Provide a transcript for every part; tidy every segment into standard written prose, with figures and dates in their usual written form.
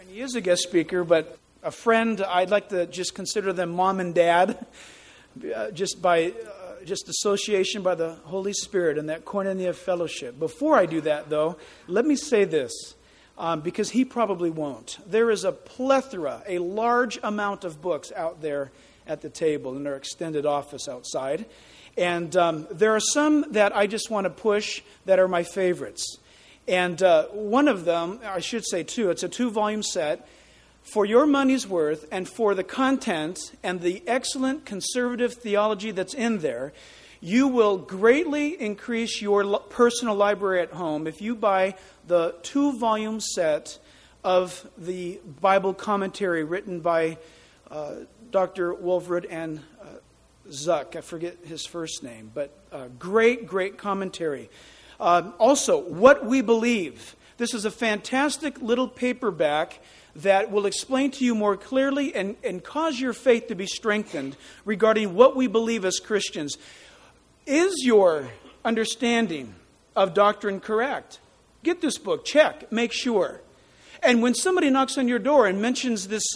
And he is a guest speaker, but a friend, I'd like to just consider them mom and dad, just association by the Holy Spirit and that koinonia fellowship. Before I do that, though, let me say this, because he probably won't. There is a plethora, a large amount of books out there at the table in their extended office outside. And there are some that I just want to push that are my favorites. And one of them, I should say two, it's a 2-volume set. For your money's worth and for the content and the excellent conservative theology that's in there, you will greatly increase your personal library at home if you buy the 2-volume set of the Bible commentary written by Dr. Wolfred and Zuck. I forget his first name, but great commentary. Also, What We Believe. This is a fantastic little paperback that will explain to you more clearly and cause your faith to be strengthened regarding what we believe as Christians. Is your understanding of doctrine correct? Get this book, check, make sure. And when somebody knocks on your door and mentions this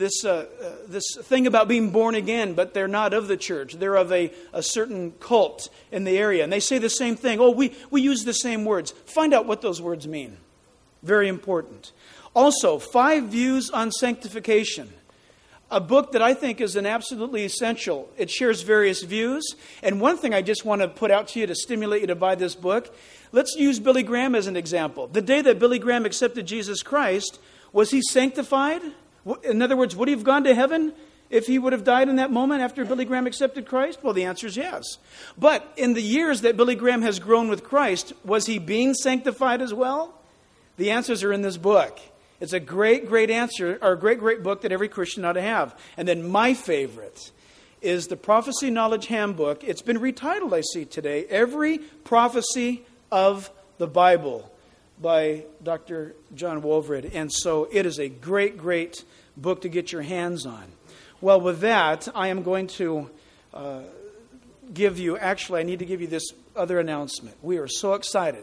thing about being born again, but they're not of the church, they're of a certain cult in the area, and they say the same thing, we use the same words. Find out what those words mean. Very important. Also, 5 Views on Sanctification. A book that I think is an absolutely essential. It shares various views. And one thing I just want to put out to you to stimulate you to buy this book, let's use Billy Graham as an example. The day that Billy Graham accepted Jesus Christ, was he sanctified? In other words, would he have gone to heaven if he would have died in that moment after Billy Graham accepted Christ? Well, the answer is yes. But in the years that Billy Graham has grown with Christ, was he being sanctified as well? The answers are in this book. It's a great answer, or a great book that every Christian ought to have. And then my favorite is the Prophecy Knowledge Handbook. It's been retitled, I see today, Every Prophecy of the Bible by Dr. John Wolfred. And so it is a great book to get your hands on. Well, with that, I am going to I need to give you this other announcement. We are so excited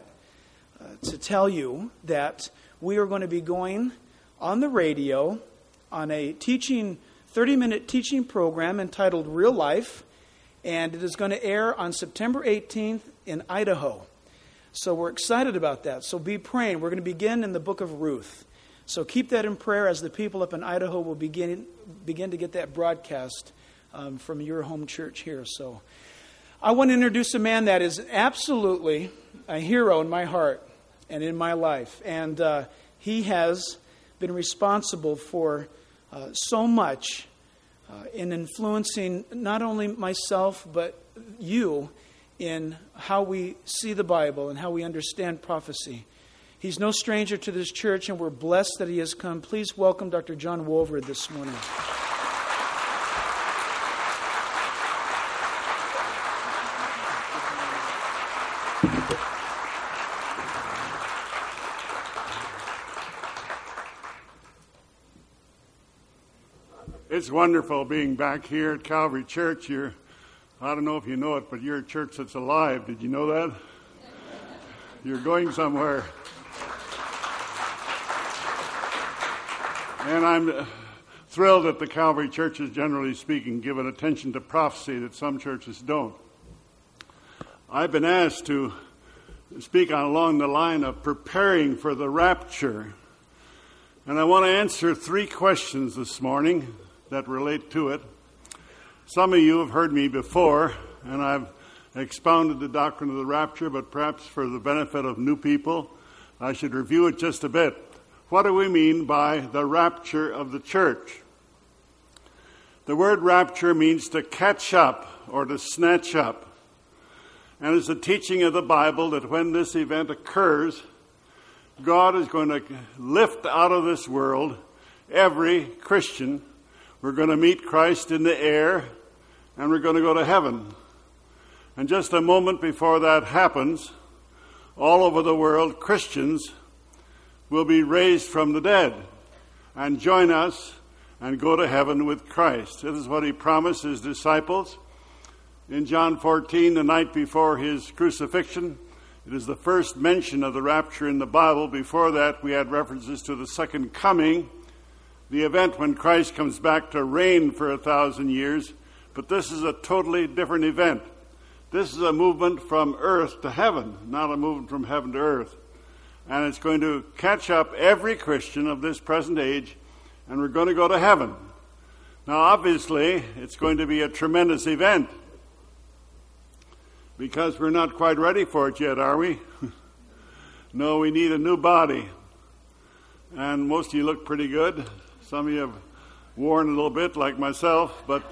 to tell you that we are going to be going on the radio on a 30-minute teaching program entitled Real Life, and it is going to air on September 18th in Idaho. So we're excited about that. So be praying. We're going to begin in the book of Ruth. So keep that in prayer as the people up in Idaho will begin to get that broadcast from your home church here. So I want to introduce a man that is absolutely a hero in my heart and in my life. And he has been responsible for so much in influencing not only myself, but you in how we see the Bible and how we understand prophecy. He's no stranger to this church, and we're blessed that he has come. Please welcome Dr. John Wolfred this morning. It's wonderful being back here at Calvary Church. I don't know if you know it, but you're a church that's alive. Did you know that? You're going somewhere. And I'm thrilled that the Calvary churches, generally speaking, give an attention to prophecy that some churches don't. I've been asked to speak along the line of preparing for the rapture. And I want to answer 3 questions this morning that relate to it. Some of you have heard me before, and I've expounded the doctrine of the rapture, but perhaps for the benefit of new people, I should review it just a bit. What do we mean by the rapture of the church? The word rapture means to catch up or to snatch up. And it's a teaching of the Bible that when this event occurs, God is going to lift out of this world every Christian. We're going to meet Christ in the air, and we're going to go to heaven. And just a moment before that happens, all over the world, Christians will be raised from the dead and join us and go to heaven with Christ. This is what he promised his disciples. In John 14, the night before his crucifixion, it is the first mention of the rapture in the Bible. Before that, we had references to the second coming the event when Christ comes back to reign for 1,000 years, but this is a totally different event. This is a movement from earth to heaven, not a movement from heaven to earth. And it's going to catch up every Christian of this present age, and we're going to go to heaven. Now, obviously, it's going to be a tremendous event, because we're not quite ready for it yet, are we? No, we need a new body. And most of you look pretty good. Some of you have worn a little bit, like myself, but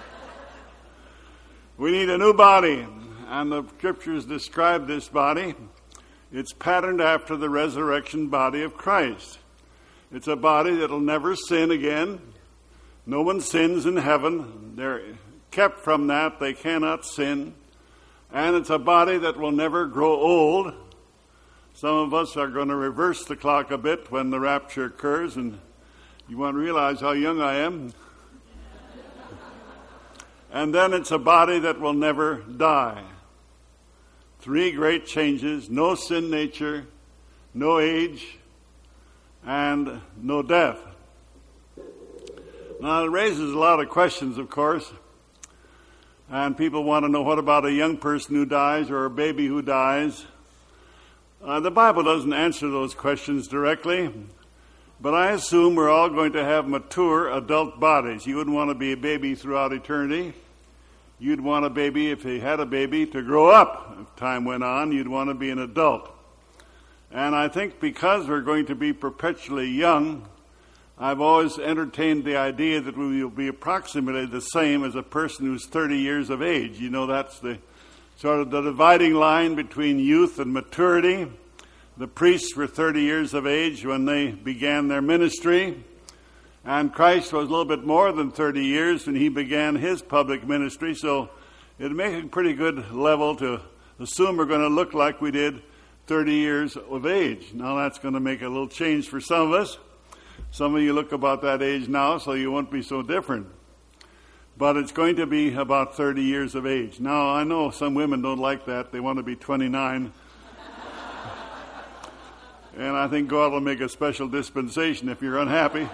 we need a new body. And the Scriptures describe this body. It's patterned after the resurrection body of Christ. It's a body that will never sin again. No one sins in heaven. They're kept from that. They cannot sin. And it's a body that will never grow old. Some of us are going to reverse the clock a bit when the rapture occurs, and you won't realize how young I am. And then it's a body that will never die. 3 great changes: no sin nature, no age, and no death. Now, it raises a lot of questions, of course. And people want to know, what about a young person who dies or a baby who dies? The Bible doesn't answer those questions directly, but I assume we're all going to have mature adult bodies. You wouldn't want to be a baby throughout eternity. You'd want a baby, if you had a baby, to grow up. If time went on, you'd want to be an adult. And I think because we're going to be perpetually young, I've always entertained the idea that we will be approximately the same as a person who's 30 years of age. You know, that's the sort of the dividing line between youth and maturity. The priests were 30 years of age when they began their ministry, and Christ was a little bit more than 30 years when he began his public ministry, so it'd make a pretty good level to assume we're going to look like we did 30 years of age. Now, that's going to make a little change for some of us. Some of you look about that age now, so you won't be so different. But it's going to be about 30 years of age. Now, I know some women don't like that. They want to be 29. And I think God will make a special dispensation if you're unhappy.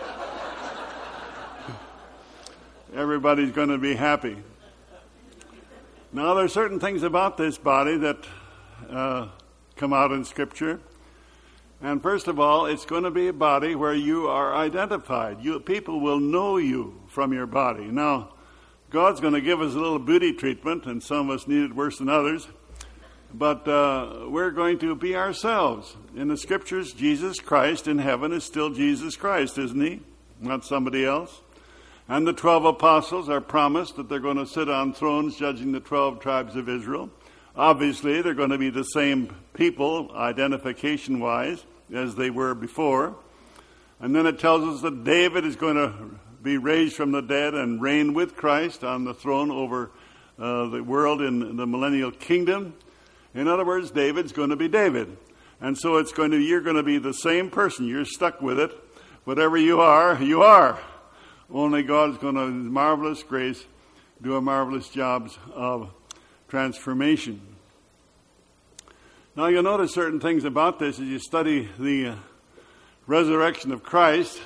Everybody's going to be happy. Now, there are certain things about this body that come out in Scripture. And first of all, it's going to be a body where you are identified. People will know you from your body. Now, God's going to give us a little beauty treatment, and some of us need it worse than others. But we're going to be ourselves. In the Scriptures, Jesus Christ in heaven is still Jesus Christ, isn't he? Not somebody else. And the 12 apostles are promised that they're going to sit on thrones judging the 12 tribes of Israel. Obviously, they're going to be the same people, identification-wise, as they were before. And then it tells us that David is going to be raised from the dead and reign with Christ on the throne over the world in the millennial kingdom. In other words, David's going to be David. And so you're going to be the same person. You're stuck with it. Whatever you are, you are. Only God's going to, in marvelous grace, do a marvelous job of transformation. Now, you'll notice certain things about this as you study the resurrection of Christ.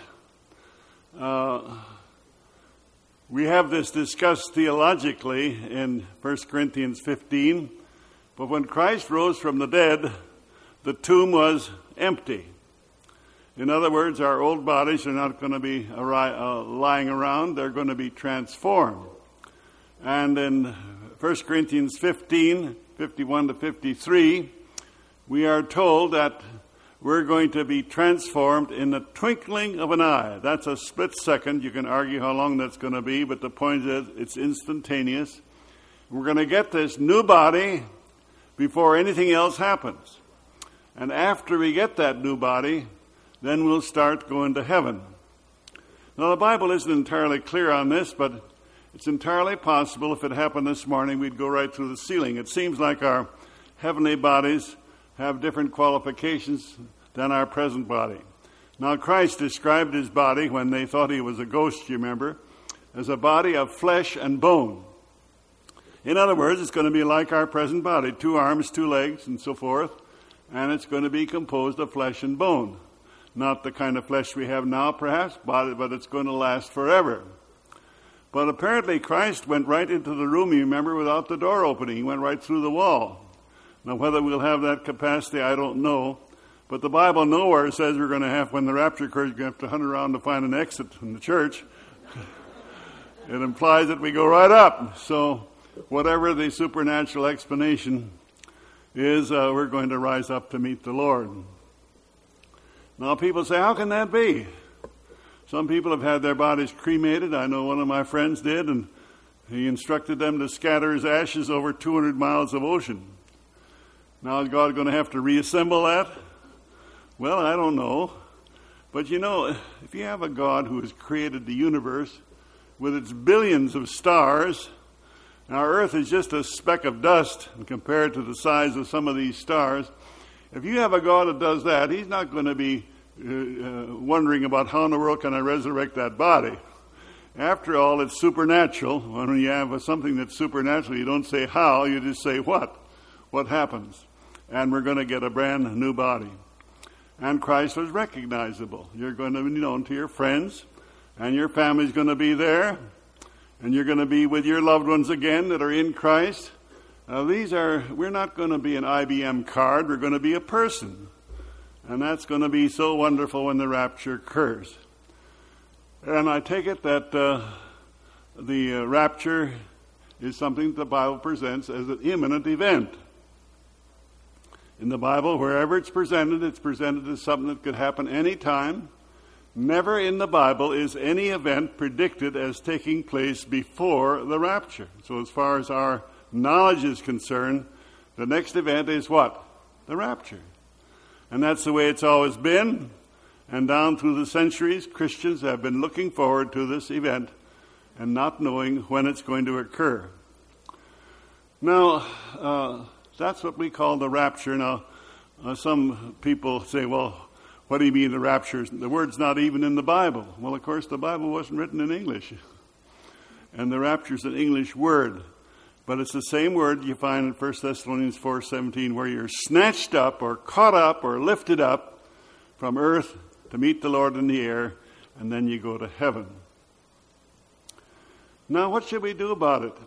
We have this discussed theologically in 1 Corinthians 15. But when Christ rose from the dead, the tomb was empty. In other words, our old bodies are not going to be lying around. They're going to be transformed. And in 1 Corinthians 15, 51 to 53, we are told that we're going to be transformed in the twinkling of an eye. That's a split second. You can argue how long that's going to be, but the point is it's instantaneous. We're going to get this new body before anything else happens. And after we get that new body, then we'll start going to heaven. Now, the Bible isn't entirely clear on this, but it's entirely possible if it happened this morning, we'd go right through the ceiling. It seems like our heavenly bodies have different qualifications than our present body. Now, Christ described his body when they thought he was a ghost, you remember, as a body of flesh and bone. In other words, it's going to be like our present body, 2 arms, 2 legs, and so forth, and it's going to be composed of flesh and bone. Not the kind of flesh we have now, perhaps, but it's going to last forever. But apparently Christ went right into the room, you remember, without the door opening. He went right through the wall. Now, whether we'll have that capacity, I don't know. But the Bible nowhere says we're going to have, when the rapture occurs, you're going to have to hunt around to find an exit in the church. It implies that we go right up. So whatever the supernatural explanation is, we're going to rise up to meet the Lord. Now people say, how can that be? Some people have had their bodies cremated. I know one of my friends did, and he instructed them to scatter his ashes over 200 miles of ocean. Now is God going to have to reassemble that? Well, I don't know. But you know, if you have a God who has created the universe with its billions of stars, our earth is just a speck of dust compared to the size of some of these stars. If you have a God that does that, he's not going to be wondering about how in the world can I resurrect that body. After all, it's supernatural. When you have something that's supernatural, you don't say how, you just say what happens. And we're going to get a brand new body. And Christ was recognizable. You're going to be known to your friends, and your family's going to be there, and you're going to be with your loved ones again that are in Christ. We're not going to be an IBM card, we're going to be a person. And that's going to be so wonderful when the rapture occurs. And I take it that the rapture is something that the Bible presents as an imminent event. In the Bible, wherever it's presented as something that could happen any time. Never in the Bible is any event predicted as taking place before the rapture. So as far as our knowledge is concerned, the next event is what? The rapture. And that's the way it's always been. And down through the centuries, Christians have been looking forward to this event and not knowing when it's going to occur. Now, that's what we call the rapture. Now, some people say, well, what do you mean the rapture? The word's not even in the Bible. Well, of course, the Bible wasn't written in English. And the rapture's an English word. But it's the same word you find in 1 Thessalonians 4:17, where you're snatched up or caught up or lifted up from earth to meet the Lord in the air, and then you go to heaven. Now, what should we do about it?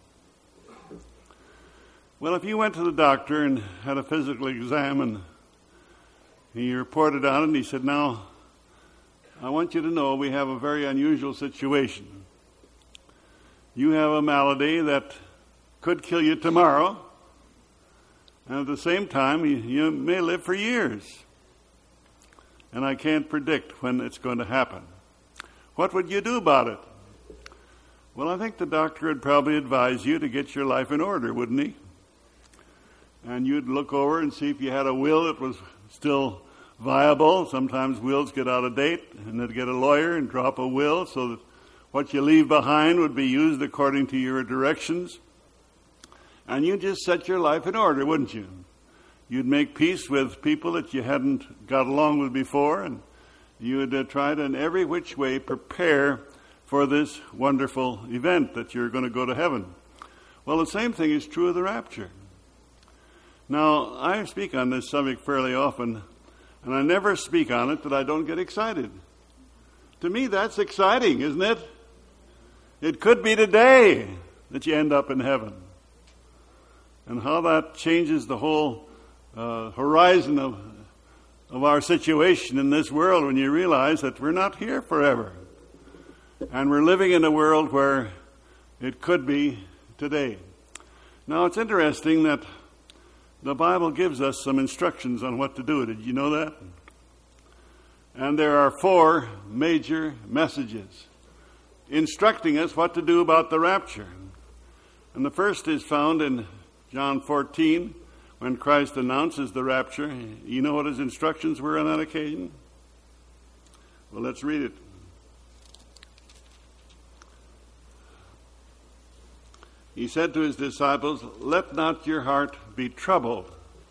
Well, if you went to the doctor and had a physical exam and he reported on it and he said, now, I want you to know we have a very unusual situation. You have a malady that could kill you tomorrow, and at the same time, you may live for years. And I can't predict when it's going to happen. What would you do about it? Well, I think the doctor would probably advise you to get your life in order, wouldn't he? And you'd look over and see if you had a will that was still viable. Sometimes wills get out of date, and they'd get a lawyer and drop a will so that what you leave behind would be used according to your directions. And you'd just set your life in order, wouldn't you? You'd make peace with people that you hadn't got along with before, and you would try to in every which way prepare for this wonderful event that you're going to go to heaven. Well, the same thing is true of the rapture. Now, I speak on this subject fairly often, and I never speak on it that I don't get excited. To me, that's exciting, isn't it? It could be today that you end up in heaven. And how that changes the whole horizon of our situation in this world when you realize that we're not here forever. And we're living in a world where it could be today. Now, it's interesting that the Bible gives us some instructions on what to do. Did you know that? And there are 4 major messages instructing us what to do about the rapture. And the first is found in John 14, when Christ announces the rapture. You know what his instructions were on that occasion? Well, let's read it. He said to his disciples, "Let not your heart be troubled.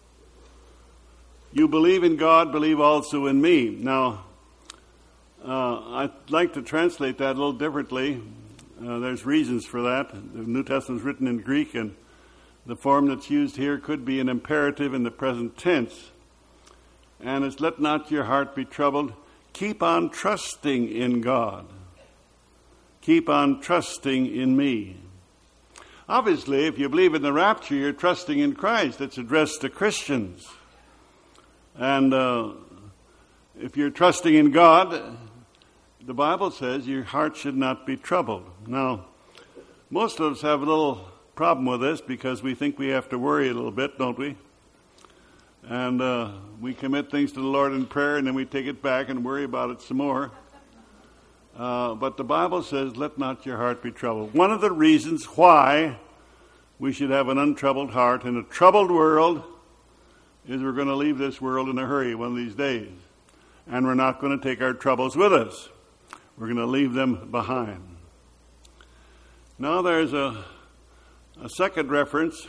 You believe in God, believe also in me." Now, I'd like to translate that a little differently. There's reasons for that. The New Testament is written in Greek, and the form that's used here could be an imperative in the present tense. And it's let not your heart be troubled. Keep on trusting in God. Keep on trusting in me. Obviously, if you believe in the rapture, you're trusting in Christ. It's addressed to Christians. And if you're trusting in God, the Bible says your heart should not be troubled. Now, most of us have a little problem with this because we think we have to worry a little bit, don't we? And we commit things to the Lord in prayer, and then we take it back and worry about it some more. But the Bible says, let not your heart be troubled. One of the reasons why we should have an untroubled heart in a troubled world is we're going to leave this world in a hurry one of these days. And we're not going to take our troubles with us. We're going to leave them behind. Now there's a second reference,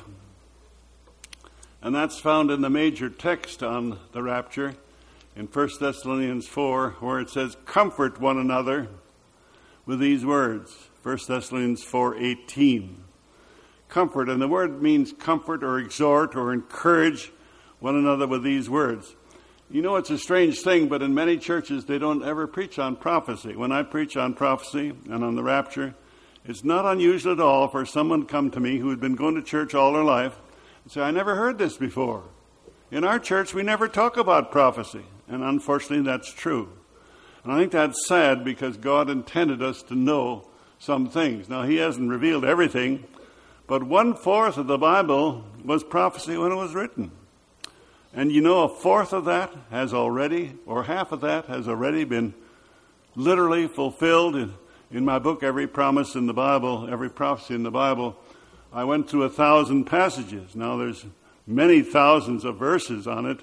and that's found in the major text on the rapture in 1 Thessalonians 4, where it says, comfort one another with these words. 1 Thessalonians 4:18. Comfort, and the word means comfort or exhort or encourage one another with these words. You know, it's a strange thing, but in many churches they don't ever preach on prophecy. When I preach on prophecy and on the rapture, it's not unusual at all for someone to come to me who had been going to church all their life and say, I never heard this before. In our church, we never talk about prophecy. And unfortunately, that's true. And I think that's sad because God intended us to know some things. Now, He hasn't revealed everything, but 1/4 of the Bible was prophecy when it was written. And you know, 1/4 of that has already, or half of that has already been literally fulfilled. In my book, Every Promise in the Bible, Every Prophecy in the Bible, I went through 1,000 passages. Now, there's many thousands of verses on it.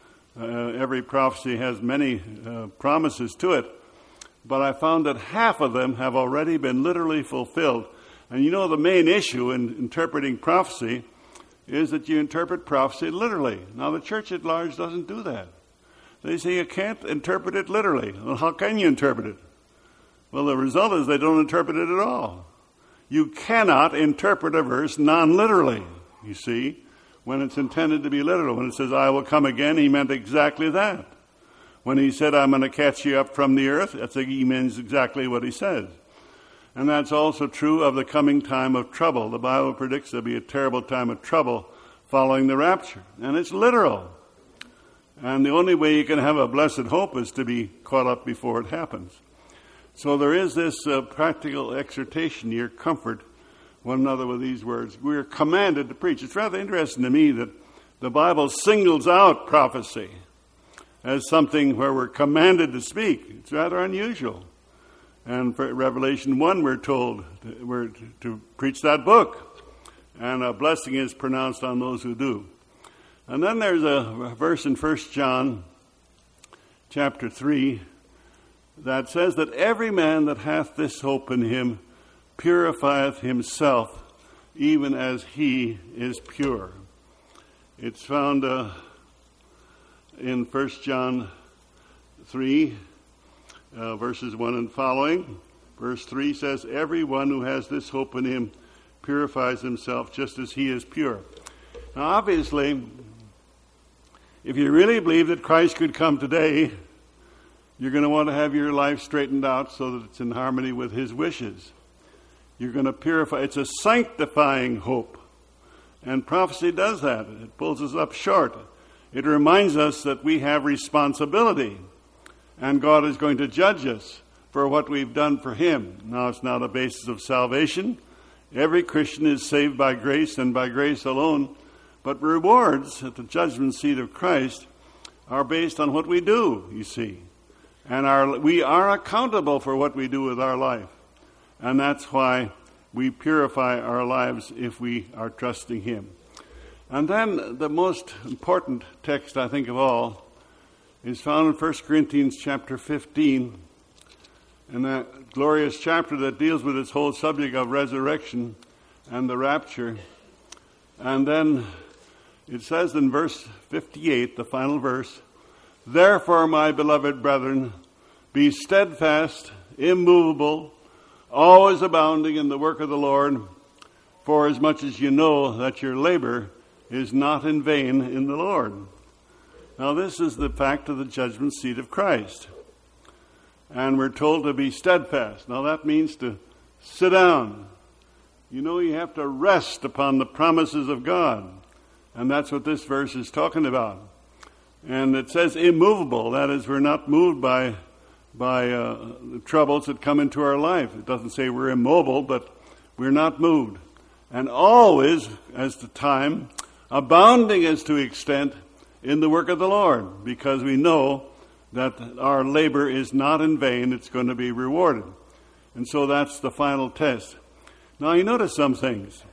Every prophecy has many promises to it. But I found that half of them have already been literally fulfilled. And you know, the main issue in interpreting prophecy is that you interpret prophecy literally. Now, the church at large doesn't do that. They say you can't interpret it literally. Well, how can you interpret it? Well, the result is they don't interpret it at all. You cannot interpret a verse non-literally, you see, when it's intended to be literal. When it says, I will come again, He meant exactly that. When He said, I'm going to catch you up from the earth, He means exactly what He says. And that's also true of the coming time of trouble. The Bible predicts there'll be a terrible time of trouble following the rapture. And it's literal. And the only way you can have a blessed hope is to be caught up before it happens. So there is this practical exhortation here, comfort one another with these words. We are commanded to preach. It's rather interesting to me that the Bible singles out prophecy as something where we're commanded to speak. It's rather unusual. And for Revelation 1, we're told we're to preach that book. And a blessing is pronounced on those who do. And then there's a verse in 1 John chapter 3 that says that every man that hath this hope in him purifieth himself, even as he is pure. It's found in 1 John 3, verses 1 and following. Verse 3 says, everyone who has this hope in him purifies himself just as he is pure. Now, obviously, if you really believe that Christ could come today, you're going to want to have your life straightened out so that it's in harmony with His wishes. You're going to purify. It's a sanctifying hope. And prophecy does that. It pulls us up short. It reminds us that we have responsibility. And God is going to judge us for what we've done for Him. Now, it's not a basis of salvation. Every Christian is saved by grace and by grace alone. But rewards at the judgment seat of Christ are based on what we do, you see. And we are accountable for what we do with our life. And that's why we purify our lives if we are trusting Him. And then the most important text, I think, of all is found in 1 Corinthians chapter 15. And that glorious chapter that deals with this whole subject of resurrection and the rapture. And then it says in verse 58, the final verse, therefore, my beloved brethren, be steadfast, immovable, always abounding in the work of the Lord, for as much as you know that your labor is not in vain in the Lord. Now this is the fact of the judgment seat of Christ. And we're told to be steadfast. Now that means to sit down. You know, you have to rest upon the promises of God. And that's what this verse is talking about. And it says immovable. That is, we're not moved by the troubles that come into our life. It doesn't say we're immobile, but we're not moved. And always, as to time, abounding as to extent in the work of the Lord, because we know that our labor is not in vain, it's going to be rewarded. And so that's the final test. Now you notice some things.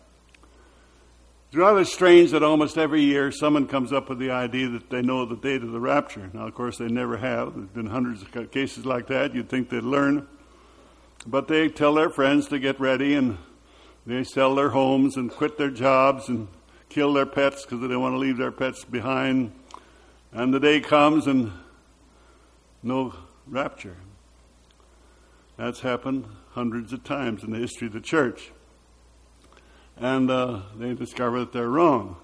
It's rather strange that almost every year someone comes up with the idea that they know the date of the rapture. Now, of course, they never have. There's been hundreds of cases like that. You'd think they'd learn. But they tell their friends to get ready, and they sell their homes and quit their jobs and kill their pets because they don't want to leave their pets behind. And the day comes and no rapture. That's happened hundreds of times in the history of the church. And they discover that they're wrong.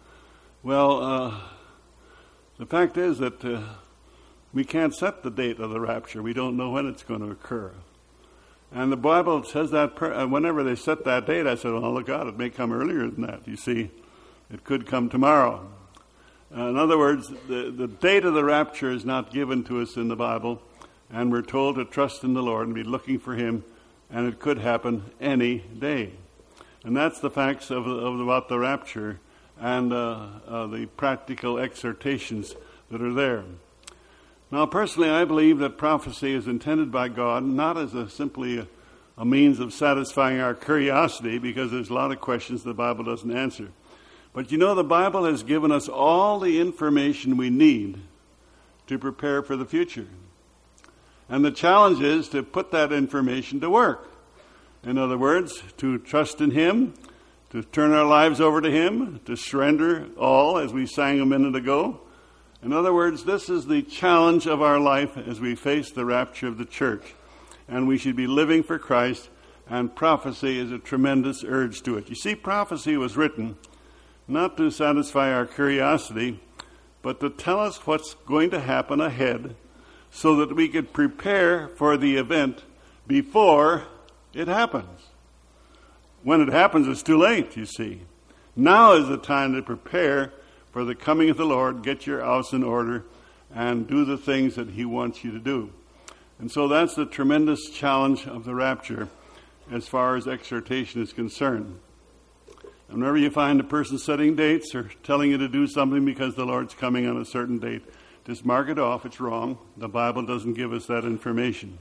Well, the fact is that we can't set the date of the rapture. We don't know when it's going to occur. And the Bible says that whenever they set that date, I said, well, look out, it may come earlier than that. You see, it could come tomorrow. In other words, the date of the rapture is not given to us in the Bible, and we're told to trust in the Lord and be looking for Him, and it could happen any day. And that's the facts of about the rapture and the practical exhortations that are there. Now, personally, I believe that prophecy is intended by God not as simply a means of satisfying our curiosity, because there's a lot of questions the Bible doesn't answer. But you know, the Bible has given us all the information we need to prepare for the future. And the challenge is to put that information to work. In other words, to trust in Him, to turn our lives over to Him, to surrender all, as we sang a minute ago. In other words, this is the challenge of our life as we face the rapture of the church. And we should be living for Christ, and prophecy is a tremendous urge to it. You see, prophecy was written not to satisfy our curiosity, but to tell us what's going to happen ahead so that we could prepare for the event before it happens. When it happens, it's too late, you see. Now is the time to prepare for the coming of the Lord. Get your house in order and do the things that He wants you to do. And so that's the tremendous challenge of the rapture as far as exhortation is concerned. And whenever you find a person setting dates or telling you to do something because the Lord's coming on a certain date, just mark it off. It's wrong. The Bible doesn't give us that information.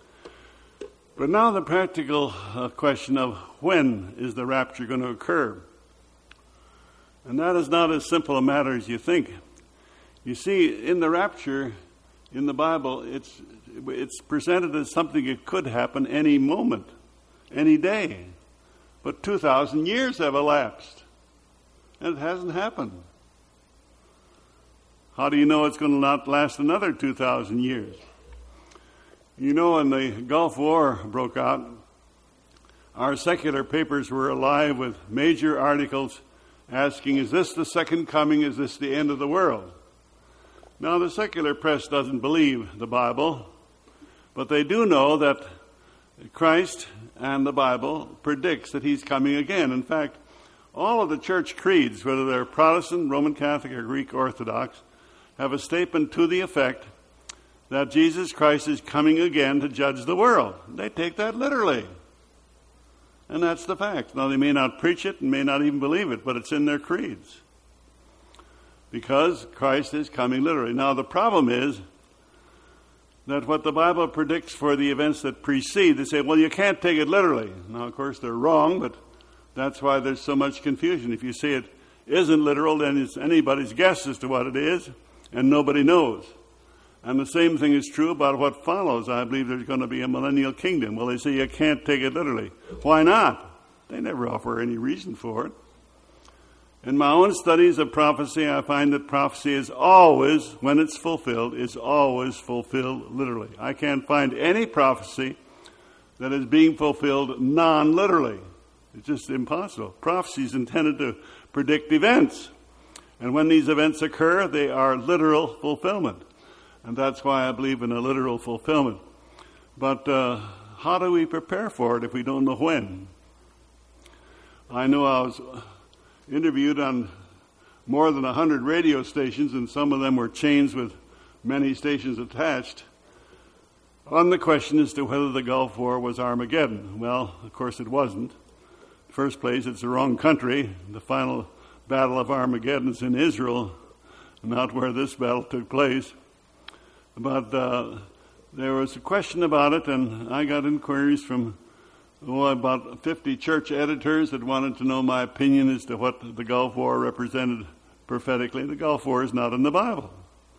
But now the practical question of when is the rapture going to occur? And that is not as simple a matter as you think. You see, in the rapture, in the Bible, it's presented as something that could happen any moment, any day. But 2,000 years have elapsed, and it hasn't happened. How do you know it's going to not last another 2,000 years? You know, when the Gulf War broke out, our secular papers were alive with major articles asking, is this the second coming? Is this the end of the world? Now, the secular press doesn't believe the Bible, but they do know that Christ and the Bible predicts that He's coming again. In fact, all of the church creeds, whether they're Protestant, Roman Catholic, or Greek Orthodox, have a statement to the effect that Jesus Christ is coming again to judge the world. They take that literally. And that's the fact. Now, they may not preach it and may not even believe it, but it's in their creeds. Because Christ is coming literally. Now, the problem is that what the Bible predicts for the events that precede, they say, well, you can't take it literally. Now, of course, they're wrong, but that's why there's so much confusion. If you say it isn't literal, then it's anybody's guess as to what it is, and nobody knows. And the same thing is true about what follows. I believe there's going to be a millennial kingdom. Well, they say you can't take it literally. Why not? They never offer any reason for it. In my own studies of prophecy, I find that prophecy is always, when it's fulfilled, is always fulfilled literally. I can't find any prophecy that is being fulfilled non-literally. It's just impossible. Prophecy is intended to predict events. And when these events occur, they are literal fulfillment. And that's why I believe in a literal fulfillment. But how do we prepare for it if we don't know when? I know I was interviewed on more than 100 radio stations, and some of them were chains with many stations attached, on the question as to whether the Gulf War was Armageddon. Well, of course it wasn't. In the first place, it's the wrong country. The final Battle of Armageddon is in Israel, not where this battle took place. But there was a question about it, and I got inquiries from about 50 church editors that wanted to know my opinion as to what the Gulf War represented prophetically. The Gulf War is not in the Bible.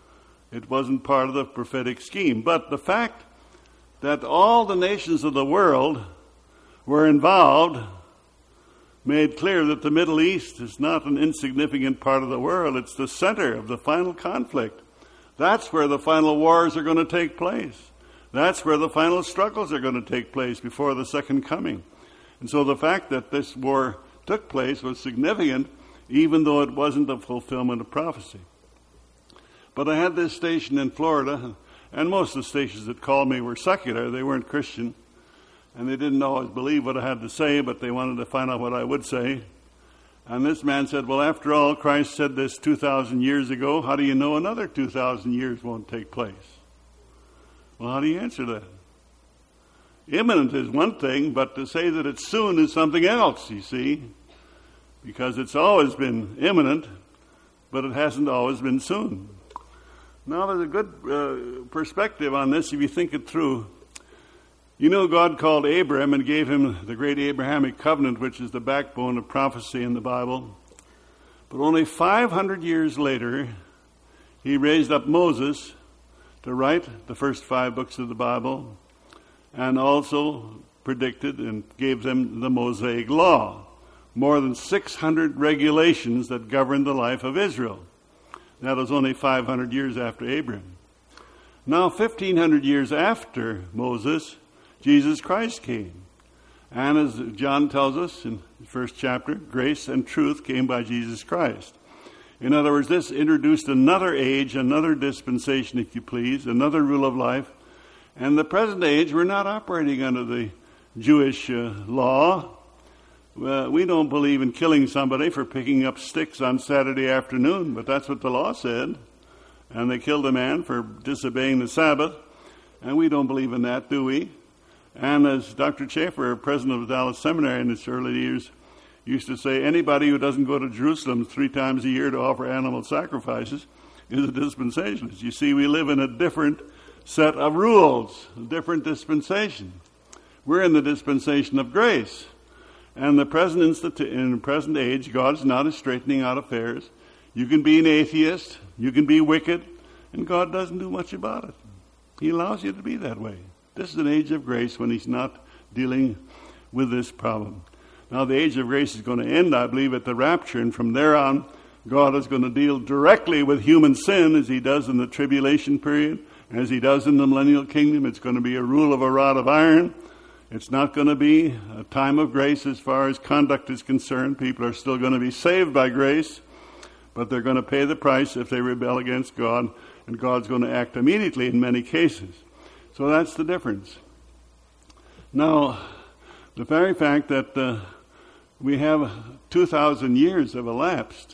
It wasn't part of the prophetic scheme. But the fact that all the nations of the world were involved made clear that the Middle East is not an insignificant part of the world. It's the center of the final conflict. That's where the final wars are going to take place. That's where the final struggles are going to take place before the second coming. And so the fact that this war took place was significant, even though it wasn't a fulfillment of prophecy. But I had this station in Florida, and most of the stations that called me were secular. They weren't Christian, and they didn't always believe what I had to say, but they wanted to find out what I would say. And this man said, well, after all, Christ said this 2,000 years ago. How do you know another 2,000 years won't take place? Well, how do you answer that? Imminent is one thing, but to say that it's soon is something else, you see, because it's always been imminent, but it hasn't always been soon. Now, there's a good perspective on this if you think it through. You know, God called Abraham and gave him the great Abrahamic covenant, which is the backbone of prophecy in the Bible. But only 500 years later, he raised up Moses to write the first 5 books of the Bible, and also predicted and gave them the Mosaic Law, more than 600 regulations that governed the life of Israel. That was only 500 years after Abraham. Now, 1,500 years after Moses, Jesus Christ came. And as John tells us in the first chapter, grace and truth came by Jesus Christ. In other words, this introduced another age, another dispensation, if you please, another rule of life. And the present age, we're not operating under the Jewish law. We don't believe in killing somebody for picking up sticks on Saturday afternoon, but that's what the law said. And they killed a man for disobeying the Sabbath. And we don't believe in that, do we? And as Dr. Chafer, president of Dallas Seminary in his early years, used to say, anybody who doesn't go to Jerusalem 3 times a year to offer animal sacrifices is a dispensationalist. You see, we live in a different set of rules, a different dispensation. We're in the dispensation of grace. And in the present age, God's not straightening out affairs. You can be an atheist, you can be wicked, and God doesn't do much about it. He allows you to be that way. This is an age of grace when he's not dealing with this problem. Now, the age of grace is going to end, I believe, at the rapture, and from there on, God is going to deal directly with human sin as he does in the tribulation period, as he does in the millennial kingdom. It's going to be a rule of a rod of iron. It's not going to be a time of grace as far as conduct is concerned. People are still going to be saved by grace, but they're going to pay the price if they rebel against God, and God's going to act immediately in many cases. So that's the difference. Now, the very fact that we have 2,000 years have elapsed,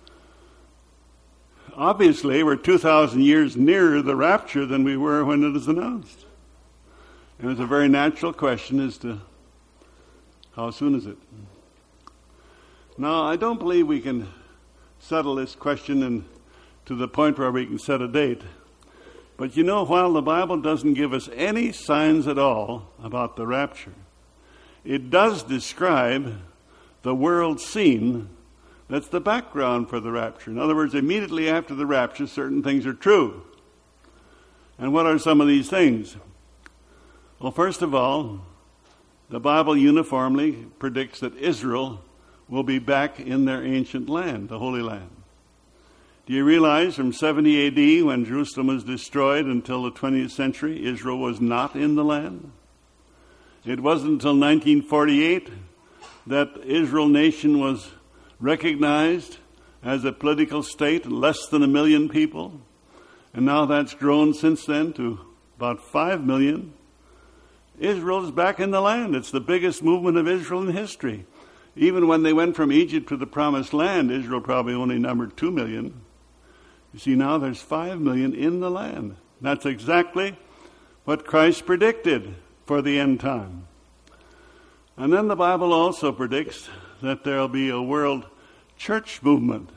obviously we're 2,000 years nearer the rapture than we were when it was announced. And it's a very natural question as to how soon is it? Now, I don't believe we can settle this question to the point where we can set a date. But you know, while the Bible doesn't give us any signs at all about the rapture, it does describe the world scene that's the background for the rapture. In other words, immediately after the rapture, certain things are true. And what are some of these things? Well, first of all, the Bible uniformly predicts that Israel will be back in their ancient land, the Holy Land. Do you realize from 70 A.D., when Jerusalem was destroyed, until the 20th century, Israel was not in the land? It wasn't until 1948 that Israel nation was recognized as a political state, less than 1 million people. And now that's grown since then to about 5 million. Israel is back in the land. It's the biggest movement of Israel in history. Even when they went from Egypt to the Promised Land, Israel probably only numbered 2 million. You see, now there's 5 million in the land. That's exactly what Christ predicted for the end time. And then the Bible also predicts that there'll be a world church movement.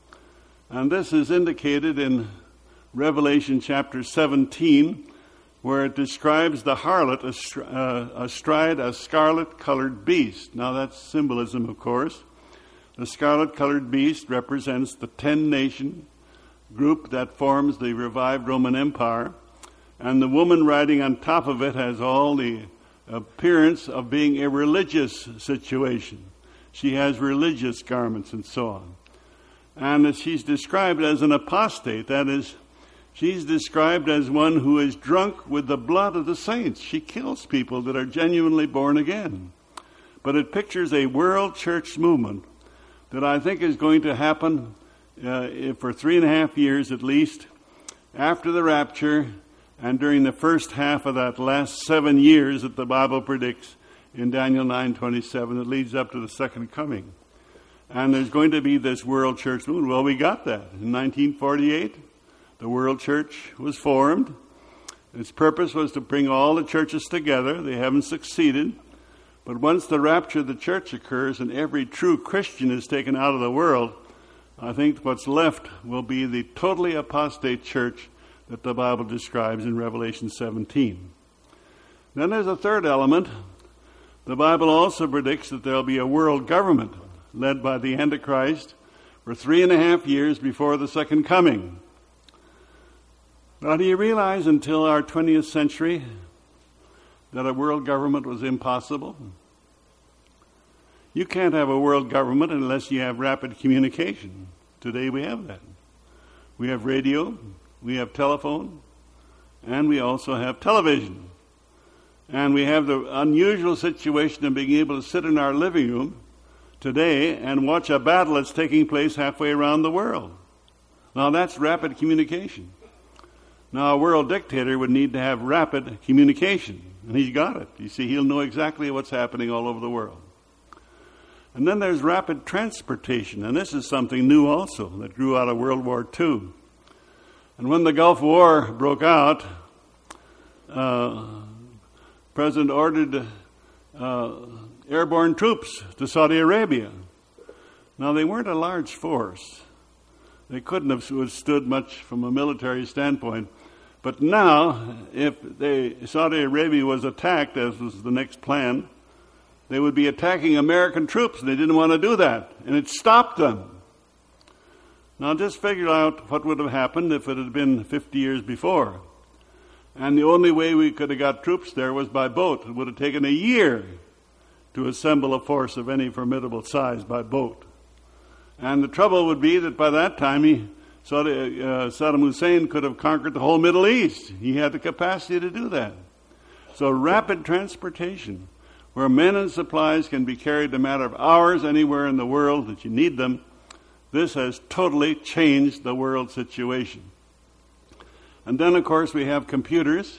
And this is indicated in Revelation chapter 17, where it describes the harlot astride a scarlet-colored beast. Now that's symbolism, of course. The scarlet-colored beast represents the 10-nation group that forms the revived Roman Empire. And the woman riding on top of it has all the appearance of being a religious situation. She has religious garments and so on. And she's described as an apostate. That is, she's described as one who is drunk with the blood of the saints. She kills people that are genuinely born again. But it pictures a world church movement that I think is going to happen for 3.5 years at least, after the rapture and during the first half of that last 7 years that the Bible predicts in Daniel 9:27. It leads up to the second coming. And there's going to be this world church movement. Well, we got that. In 1948, the world church was formed. Its purpose was to bring all the churches together. They haven't succeeded. But once the rapture of the church occurs and every true Christian is taken out of the world, I think what's left will be the totally apostate church that the Bible describes in Revelation 17. Then there's a third element. The Bible also predicts that there will be a world government led by the Antichrist for 3.5 years before the second coming. Now, do you realize until our 20th century that a world government was impossible? You can't have a world government unless you have rapid communication. Today we have that. We have radio, we have telephone, and we also have television. And we have the unusual situation of being able to sit in our living room today and watch a battle that's taking place halfway around the world. Now that's rapid communication. Now a world dictator would need to have rapid communication, and he's got it. You see, he'll know exactly what's happening all over the world. And then there's rapid transportation, and this is something new also that grew out of World War II. And when the Gulf War broke out, President ordered airborne troops to Saudi Arabia. Now, they weren't a large force. They couldn't have withstood much from a military standpoint. But now, if Saudi Arabia was attacked, as was the next plan, they would be attacking American troops, and they didn't want to do that. And it stopped them. Now, just figure out what would have happened if it had been 50 years before. And the only way we could have got troops there was by boat. It would have taken a year to assemble a force of any formidable size by boat. And the trouble would be that by that time, Saddam Hussein could have conquered the whole Middle East. He had the capacity to do that. So rapid transportation, where men and supplies can be carried in a matter of hours anywhere in the world that you need them, this has totally changed the world situation. And then, of course, we have computers,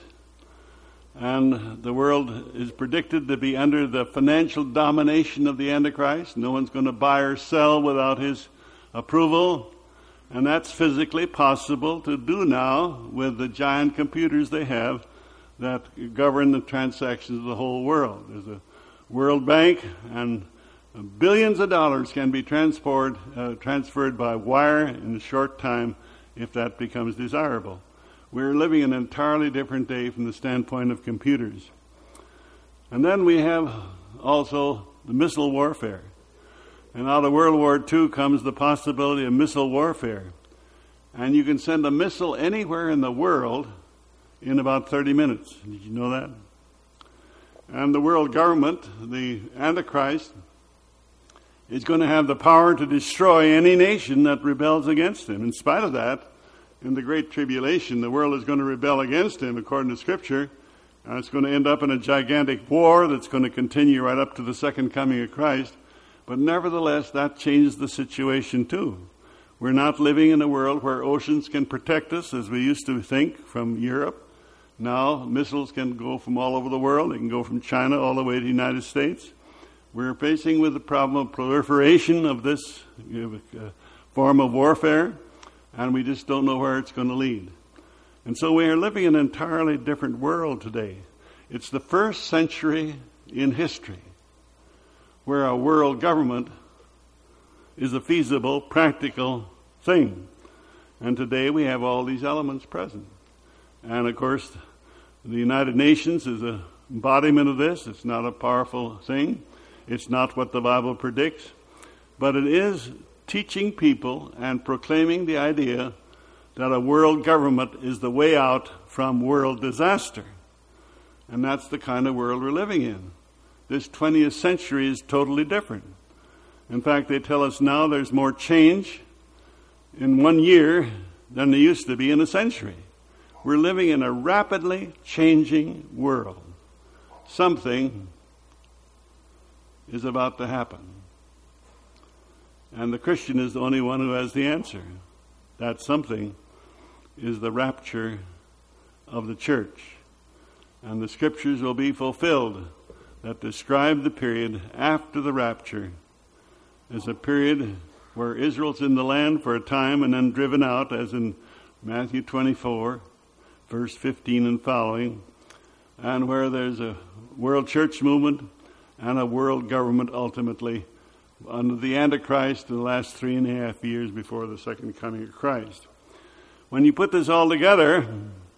and the world is predicted to be under the financial domination of the Antichrist. No one's going to buy or sell without his approval, and that's physically possible to do now with the giant computers they have that govern the transactions of the whole world. There's a World Bank, and billions of dollars can be transferred by wire in a short time if that becomes desirable. We're living in an entirely different day from the standpoint of computers. And then we have also the missile warfare. And out of World War II comes the possibility of missile warfare. And you can send a missile anywhere in the world in about 30 minutes. Did you know that? And the world government, the Antichrist, is going to have the power to destroy any nation that rebels against him. In spite of that, in the Great Tribulation, the world is going to rebel against him, according to Scripture. And it's going to end up in a gigantic war that's going to continue right up to the second coming of Christ. But nevertheless, that changes the situation too. We're not living in a world where oceans can protect us, as we used to think, from Europe. Now missiles can go from all over the world. They can go from China all the way to the United States. We're facing with the problem of proliferation of this form of warfare, and we just don't know where it's going to lead. And so we are living in an entirely different world today. It's the first century in history where a world government is a feasible, practical thing. And today we have all these elements present. And of course, the United Nations is an embodiment of this. It's not a powerful thing. It's not what the Bible predicts. But it is teaching people and proclaiming the idea that a world government is the way out from world disaster. And that's the kind of world we're living in. This 20th century is totally different. In fact, they tell us now there's more change in 1 year than there used to be in a century. We're living in a rapidly changing world. Something is about to happen. And the Christian is the only one who has the answer. That something is the rapture of the church. And the scriptures will be fulfilled that describe the period after the rapture as a period where Israel's in the land for a time and then driven out, as in Matthew 24, verse 15 and following, and where there's a world church movement and a world government ultimately under the Antichrist in the last 3.5 years before the second coming of Christ. When you put this all together,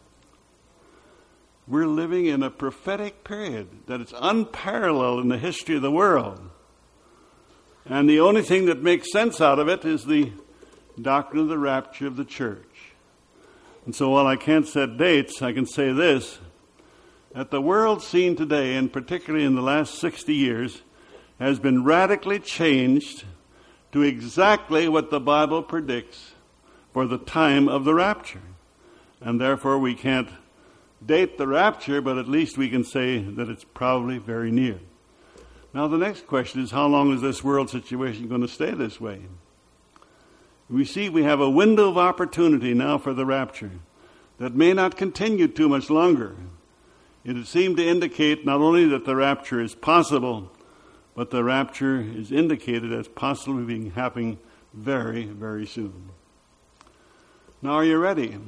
we're living in a prophetic period that is unparalleled in the history of the world. And the only thing that makes sense out of it is the doctrine of the rapture of the church. And so while I can't set dates, I can say this, that the world scene today, and particularly in the last 60 years, has been radically changed to exactly what the Bible predicts for the time of the rapture. And therefore we can't date the rapture, but at least we can say that it's probably very near. Now the next question is, how long is this world situation going to stay this way? We see we have a window of opportunity now for the rapture that may not continue too much longer. It would seem to indicate not only that the rapture is possible, but the rapture is indicated as possibly being happening very, very soon. Now, are you ready?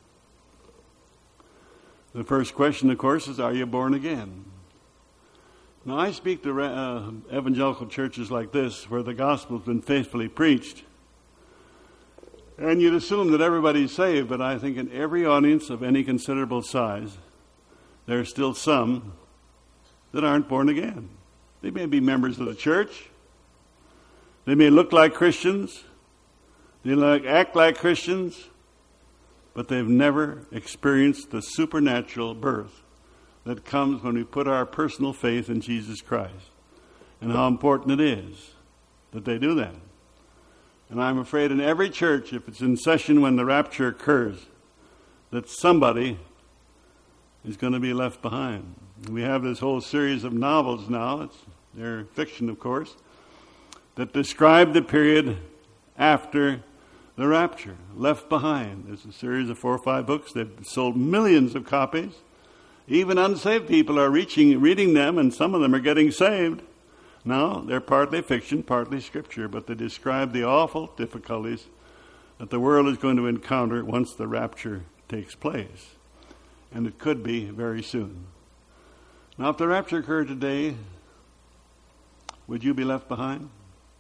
The first question, of course, is, are you born again? Now, I speak to evangelical churches like this, where the gospel has been faithfully preached. And you'd assume that everybody's saved, but I think in every audience of any considerable size, there are still some that aren't born again. They may be members of the church. They may look like Christians. They act like Christians. But they've never experienced the supernatural birth that comes when we put our personal faith in Jesus Christ. And how important it is that they do that. And I'm afraid in every church, if it's in session when the rapture occurs, that somebody is going to be left behind. We have this whole series of novels now, they're fiction of course, that describe the period after the rapture, Left Behind. There's a series of 4 or 5 books. They've sold millions of copies. Even unsaved people are reading them, and some of them are getting saved. Now, they're partly fiction, partly scripture, but they describe the awful difficulties that the world is going to encounter once the rapture takes place. And it could be very soon. Now, if the rapture occurred today, would you be left behind?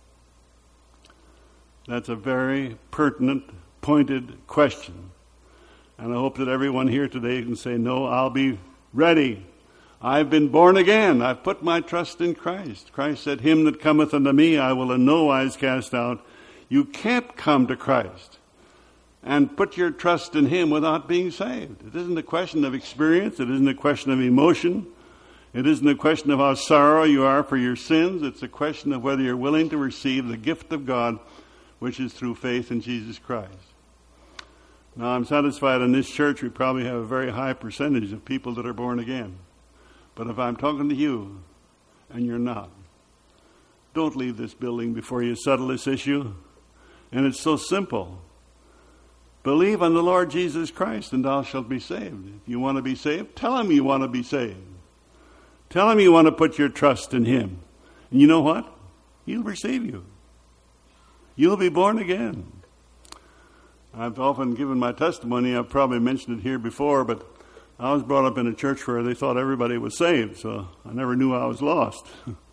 That's a very pertinent, pointed question. And I hope that everyone here today can say, no, I'll be ready. I've been born again. I've put my trust in Christ. Christ said, him that cometh unto me, I will in no wise cast out. You can't come to Christ and put your trust in him without being saved. It isn't a question of experience. It isn't a question of emotion. It isn't a question of how sorrow you are for your sins. It's a question of whether you're willing to receive the gift of God, which is through faith in Jesus Christ. Now, I'm satisfied in this church we probably have a very high percentage of people that are born again. But if I'm talking to you and you're not, don't leave this building before you settle this issue. And it's so simple. Believe on the Lord Jesus Christ and thou shalt be saved. If you want to be saved, tell him you want to be saved. Tell him you want to put your trust in him. And you know what? He'll receive you. You'll be born again. I've often given my testimony. I've probably mentioned it here before, but I was brought up in a church where they thought everybody was saved, so I never knew I was lost.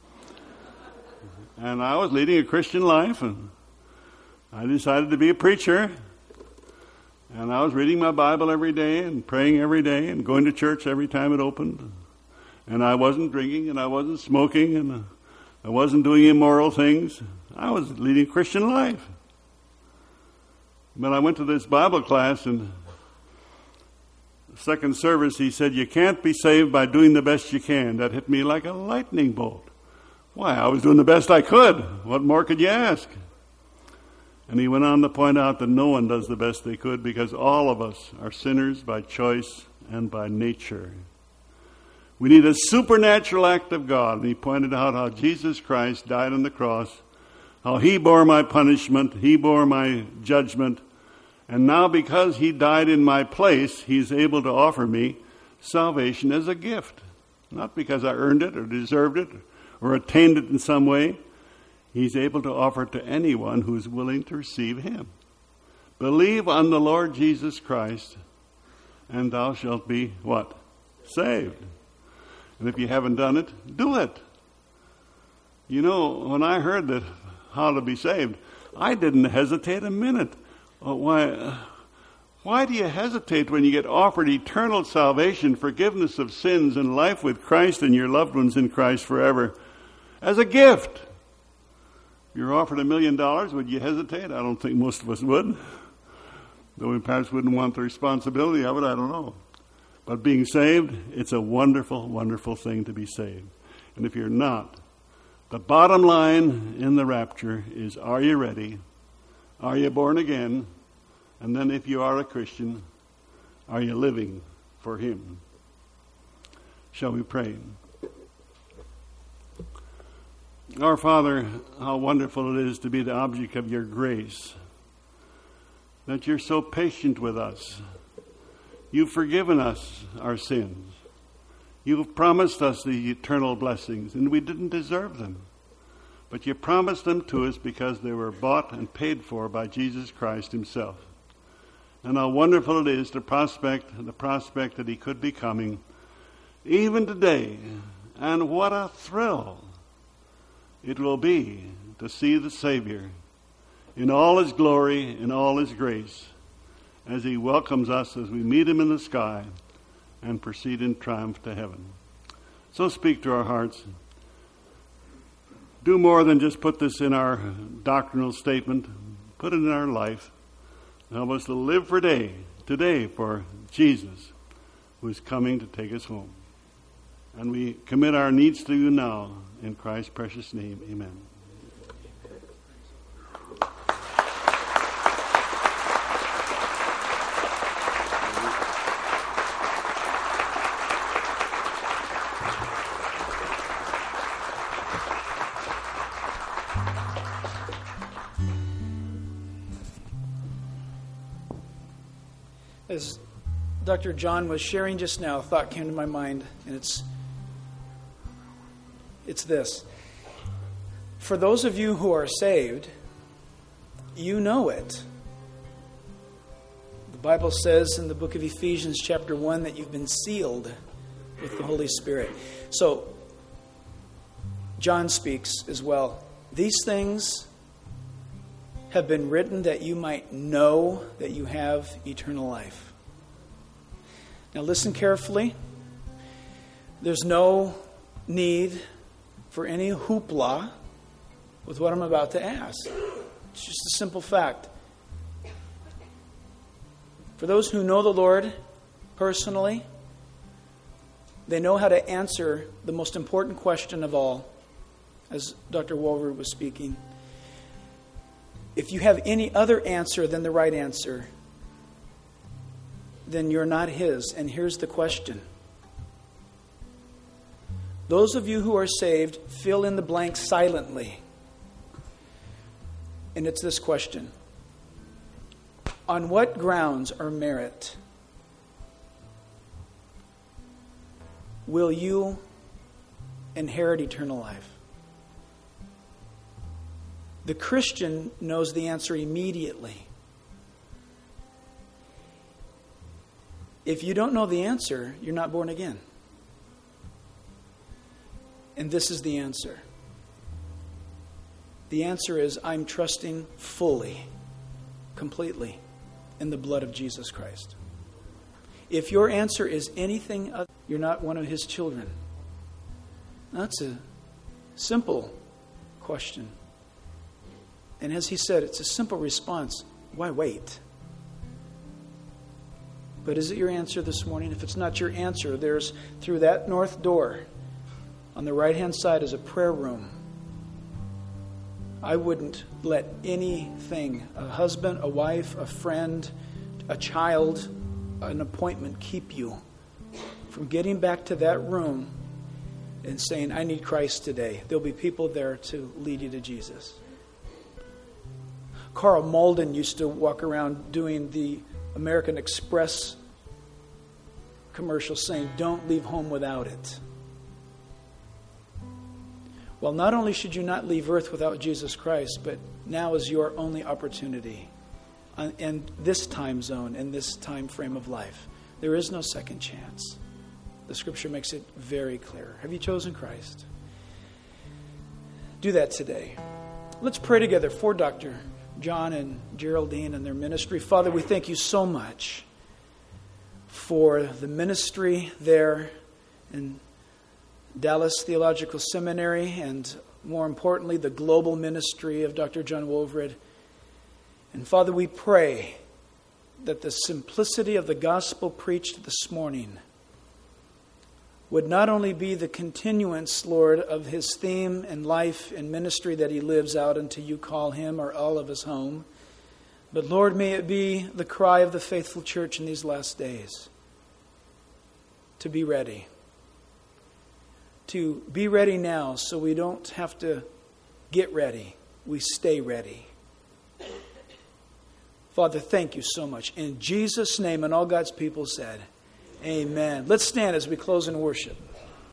And I was leading a Christian life, and I decided to be a preacher. And I was reading my Bible every day and praying every day and going to church every time it opened. And I wasn't drinking and I wasn't smoking and I wasn't doing immoral things. I was leading a Christian life. But I went to this Bible class, and the second service he said, you can't be saved by doing the best you can. That hit me like a lightning bolt. Why, I was doing the best I could. What more could you ask? And he went on to point out that no one does the best they could because all of us are sinners by choice and by nature. We need a supernatural act of God. And he pointed out how Jesus Christ died on the cross, how he bore my punishment, he bore my judgment. And now because he died in my place, he's able to offer me salvation as a gift. Not because I earned it or deserved it or attained it in some way. He's able to offer it to anyone who's willing to receive him. Believe on the Lord Jesus Christ, and thou shalt be what? Saved. And if you haven't done it, do it. You know, when I heard that how to be saved, I didn't hesitate a minute. Why do you hesitate when you get offered eternal salvation, forgiveness of sins, and life with Christ and your loved ones in Christ forever as a gift? If you're offered $1 million, would you hesitate? I don't think most of us would. Though we perhaps wouldn't want the responsibility of it, I don't know. But being saved, it's a wonderful, wonderful thing to be saved. And if you're not, the bottom line in the rapture is, are you ready? Are you born again? And then if you are a Christian, are you living for him? Shall we pray? Our Father, how wonderful it is to be the object of your grace, that you're so patient with us. You've forgiven us our sins. You've promised us the eternal blessings, and we didn't deserve them. But you promised them to us because they were bought and paid for by Jesus Christ himself. And how wonderful it is the prospect that he could be coming even today. And what a thrill it will be to see the Savior in all his glory, in all his grace, as he welcomes us as we meet him in the sky and proceed in triumph to heaven. So speak to our hearts. Do more than just put this in our doctrinal statement. Put it in our life. Help us to live for today for Jesus, who is coming to take us home. And we commit our needs to you now. In Christ's precious name, amen. As Dr. John was sharing just now, a thought came to my mind, and it's this. For those of you who are saved, you know it. The Bible says in the book of Ephesians chapter 1 that you've been sealed with the Holy Spirit. So, John speaks as well. These things have been written that you might know that you have eternal life. Now listen carefully. There's no need for any hoopla with what I'm about to ask. It's just a simple fact. For those who know the Lord personally, they know how to answer the most important question of all, as Dr. Walver was speaking. If you have any other answer than the right answer, then you're not his. And here's the question. Those of you who are saved, fill in the blank silently. And it's this question. On what grounds or merit will you inherit eternal life? The Christian knows the answer immediately. If you don't know the answer, you're not born again. And this is the answer. The answer is, I'm trusting fully, completely, in the blood of Jesus Christ. If your answer is anything other, you're not one of His children. That's a simple question. And as he said, it's a simple response. Why wait? But is it your answer this morning? If it's not your answer, there's through that north door on the right-hand side is a prayer room. I wouldn't let anything, a husband, a wife, a friend, a child, an appointment keep you from getting back to that room and saying, I need Christ today. There'll be people there to lead you to Jesus. Carl Malden used to walk around doing the American Express commercial saying, don't leave home without it. Well, not only should you not leave earth without Jesus Christ, but now is your only opportunity in this time zone, in this time frame of life. There is no second chance. The Scripture makes it very clear. Have you chosen Christ? Do that today. Let's pray together for Dr. John and Geraldine and their ministry. Father, we thank you so much for the ministry there in Dallas Theological Seminary, and more importantly, the global ministry of Dr. John Wolvred. And Father, we pray that the simplicity of the gospel preached this morning would not only be the continuance, Lord, of his theme and life and ministry that he lives out until you call him or all of us home, but Lord, may it be the cry of the faithful church in these last days to be ready. To be ready now so we don't have to get ready. We stay ready. Father, thank you so much. In Jesus' name, and all God's people said, amen. Let's stand as we close in worship.